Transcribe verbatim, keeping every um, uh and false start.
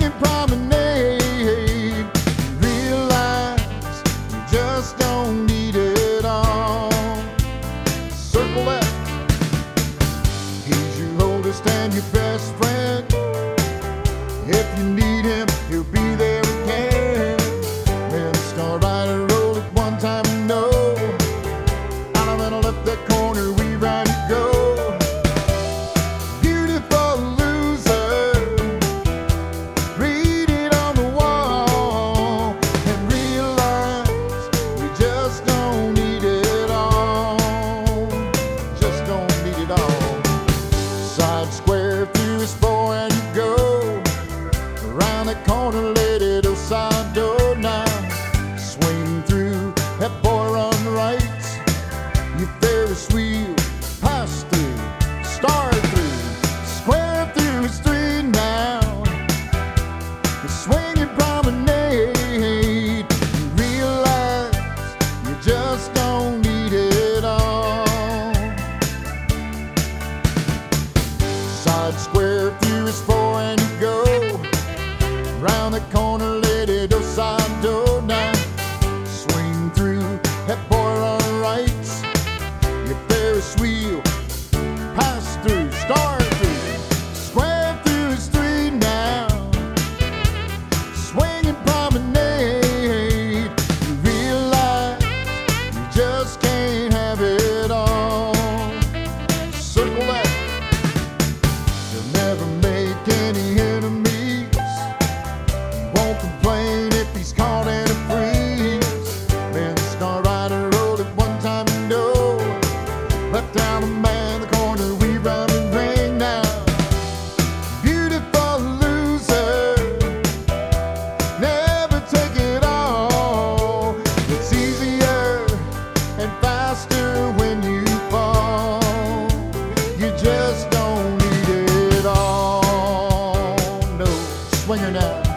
swinging promenade. Realize you just don't need it all. Circle left. He's your oldest and your best friend. If you need him, he'll be there again. Then start right and roll it one time and know. Out of and left that corner, we round you go. Beautiful loser, read it on the wall and realize you just don't need it all. Just don't need it all. Side square through his four and you go. Around the corner, lady, to side door now. Swing through, that boy run right. You Ferris wheel, pass through, start through, square through his three now. The swinging promenade. You realize you just don't need it all. Side square through his four and you go. Round the corner, lady, do side door now. Swing through, that boy run right. Your Ferris wheel, pass through, start through, square through his three now. Swinging promenade. You realize you just can't have it all. Circle left. You'll never make any enemies. Won't complain if he's caught in a freeze. Then start right and roll it one time and know. Left down the man, the corner, we run and ring now. Beautiful loser, never take it all. It's easier and faster when you fall. You just don't need it all. No, swinger now.